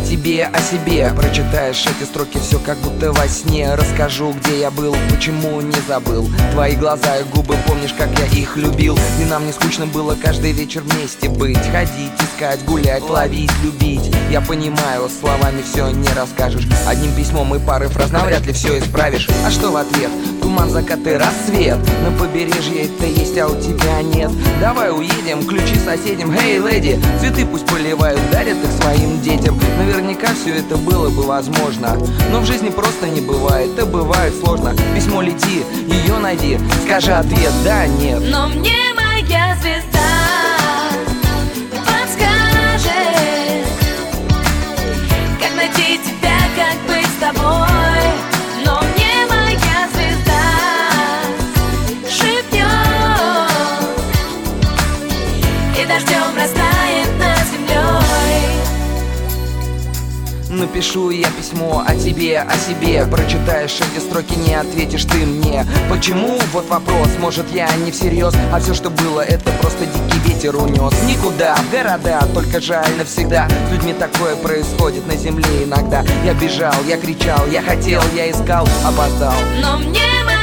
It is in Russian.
тебе, о себе. Прочитаешь эти строки, все как будто во сне. Расскажу, где я был, почему не забыл. Твои глаза и губы, помнишь, как я их любил. И нам не скучно было каждый вечер вместе быть. Ходить, искать, гулять, ловить, любить. Я понимаю, словами все не расскажешь. Одним письмом и парой фраз навряд ли все исправишь. А что в ответ? Туман, закат и рассвет. На побережье это есть, а у тебя нет. Давай уедем, ключи соседям. Hey, леди, цветы пусть поливают, дарят их своим детям. Наверняка все это было бы возможно, но в жизни просто не бывает, это бывает сложно. Письмо лети, ее найди, скажи ответ, да, нет. Но мне моя звезда подскажет, как найти тебя, как быть с тобой. Но мне моя звезда шепнет, и дождем растает над землей. Напишу я письмо о тебе, о себе. Прочитаешь эти строки, не ответишь ты мне. Почему? Вот вопрос. Может, я не всерьез, а все, что было, это просто дикий ветер унес. Никуда, в города, только жаль навсегда. С людьми такое происходит на земле иногда. Я бежал, я кричал, я хотел, я искал, опоздал. Но мне